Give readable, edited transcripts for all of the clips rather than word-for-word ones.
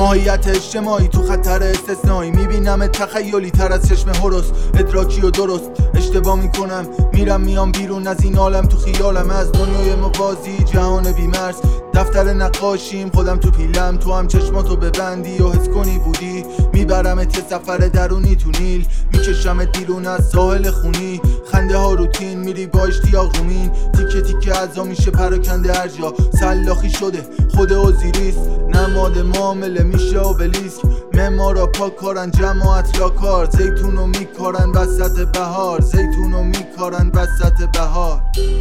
ماهیت اجتماعی تو خطر استثنایی، میبینم تخیلی تر از چشم هرس، ادراکی و درست اشتباه میکنم، میرم میام بیرون از این عالم، تو خیالم از دنیای موازی، جهان بیمرز، دفتر نقاشیم، خودم تو پیلم، تو هم چشماتو ببندی و حس کنی بودی، میبرمت یه سفر درونی تو نیل، میکشمت بیرون از ساحل خونی، خنده ها روتین، میری با اشتیاق رومین، تیکه تیکه اعضا میشه پراکنده هر جا، سلاخی شده خود اوزیریس، نماد معامله میشه اوبلیسک، معمارا پاک کارن جماعت لاکار، زیتونو میکارن وسط بهار، زیتونو میکارن وسط بهار.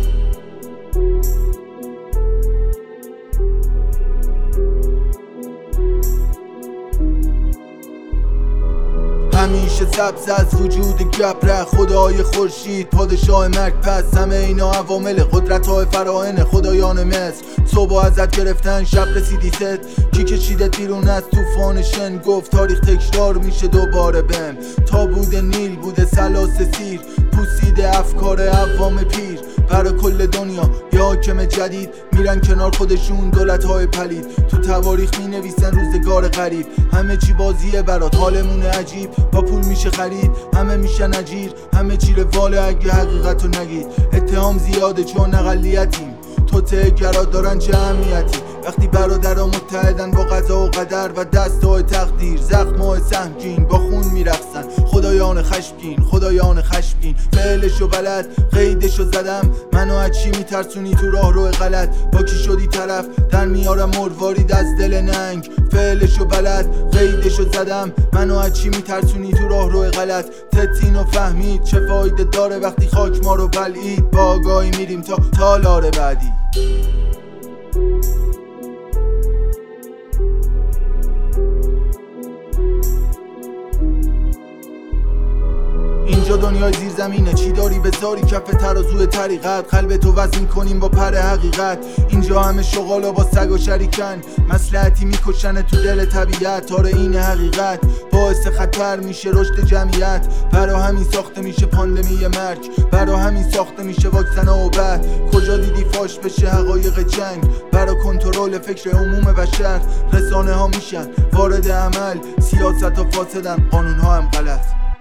همیشه سبز از وجود گبره، خدای خورشید، پادشاه مرگ، پس همه اینا عوامل قدرت‌های فراعنه، خدایان مصر، صبح ازت گرفتن، شب رسیدی ست، کی کشیدت بیرون از طوفان شن، گفت تاریخ تکرار میشه دوباره بهم، تا بوده نیل بوده سلاسه سیر، پوسیده افکار عوام پیر، برای کل دنیا یه حاکم جدید، میرن کنار خودشون دولت‌های پلید، تو تواریخ مینویسن روزگار غریب، همه چی بازیه برات، حالمونه عجیب، با پول میشه خرید، همه میشن اجیر، همه چی رواله اگه حقیقتو نگید، اتهام زیاده چون اقلیتیم، توطئه گرا دارن چه اهمیتی، وقتی برادرها متحدن با قضا و قدر و دستای تقدیر، زخمای سهمگین با خون میرقصن، خدایان خشمگین، خدایان خشمگین، فعلشو بلد، قیدشو زدم، منو از چی میترسونی تو راه رو غلط، با کی شدی طرف، در میارم مروارید از دل ننگ، فعلشو بلد، قیدشو زدم، منو از چی میترسونی تو راه رو غلط، تتینو فهمید چه فایده داره وقتی خاک ما رو بلعید، با آگاهی میریم تا تالار بعدی. اینجا دنیای زیر زمینه، چی داری بذاری کف ترازوی طریقت، قلبتو وزن کنیم با پر حقیقت، اینجا همه شغالا با سگ و شریکن، مصلحتی میکشن تو دل طبیعت، آره این حقیقت باعث خطر میشه رشد جمعیت، برا همین ساخته میشه پاندمی مرگ، برا همین ساخته میشه واکسن و بعد، کجا دیدی فاش بشه حقایق جنگ، برا کنترل فکر عموم بشر، رسانه ها میشن وارد عمل، سیاست ها فاسدن، قانون ها هم غلط.